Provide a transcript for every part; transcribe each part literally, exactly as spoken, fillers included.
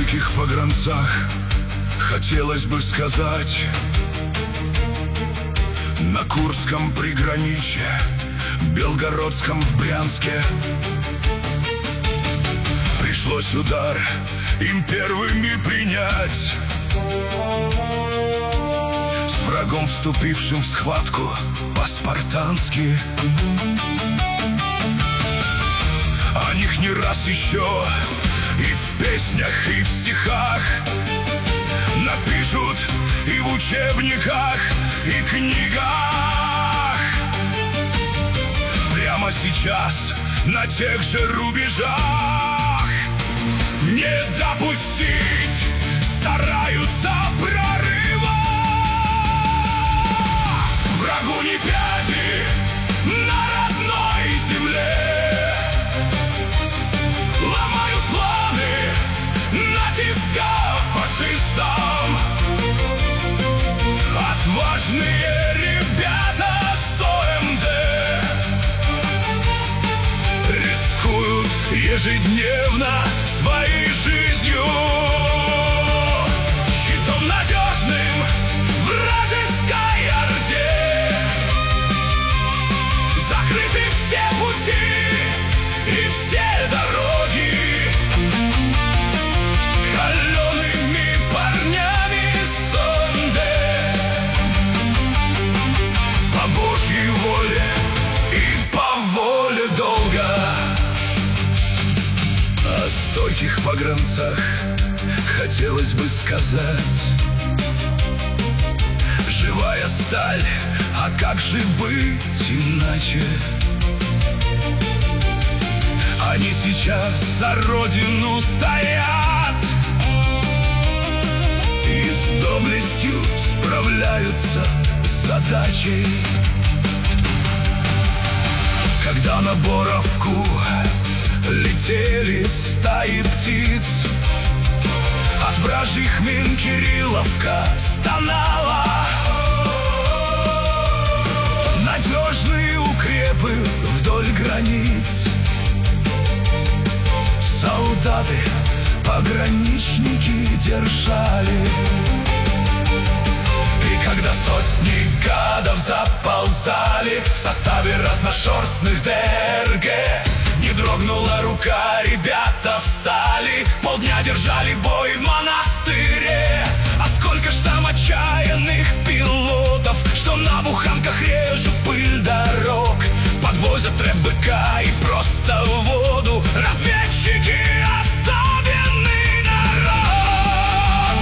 стойких погранцах хотелось бы сказать: на Курском приграничье, Белгородском в Брянске пришлось удар им первыми принять, с врагом, вступившим в схватку по-спартански. О них не раз еще и в песнях, и в стихах напишут, и в учебниках, и книгах. Прямо сейчас на тех же рубежах не допустить стараются прорыва. Врагу ни пяди на родной земле, ломают планы, натискав фашистам. Отважные ребята с ОМД рискуют ежедневно своей жизнью, щитом надежным вражеской орде. Закрыты все пути и все дороги холеными парнями с ОМД. По Божьей воле и по воле долга. О стойких погранцах хотелось бы сказать: живая сталь, а как же быть иначе? Они сейчас за родину стоят и с доблестью справляются с задачей. Когда на Боровку летели стаи птиц, от вражьих мин Кирилловка стонала. Надежные укрепы вдоль границ солдаты, пограничники держали. И когда сотни гадов заползали в составе разношерстных ДРГ, не дрогнула рука, ребята встали, полдня держали бой в монастыре. А сколько ж там отчаянных пилотов, что на буханках режут пыль дорог, подвозят рэп-быка и просто в воду. Разведчики — особенный народ.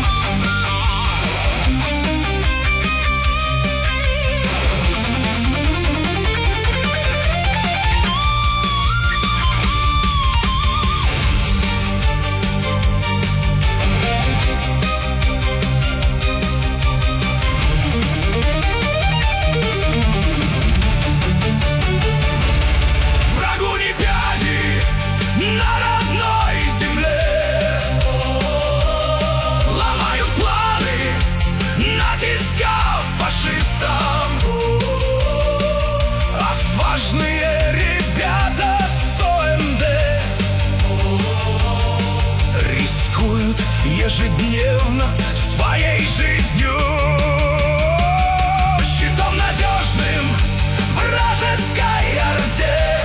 Отважные ребята с ОМД рискуют ежедневно своей жизнью, щитом надежным вражеской орде.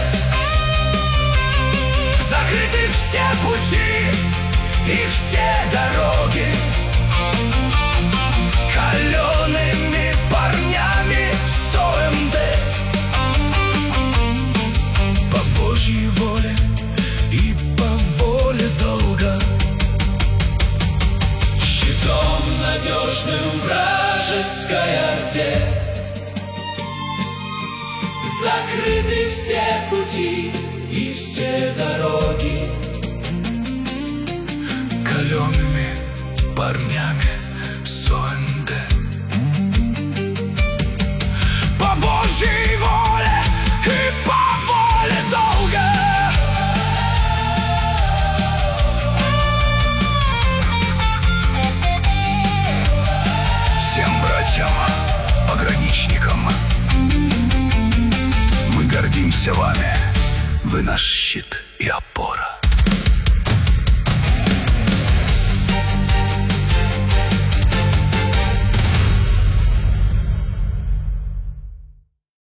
Закрыты все пути и все дороги холеными парнями с ОМД. По Божьей воле и по воле долга, щитом надежным вражеской орде. Закрыты все пути и все дороги холеными парнями с ОМД. По Божьей воле и по воле долга. Всем братьям, пограничникам, мы гордимся вами. Вы наш щит и опора.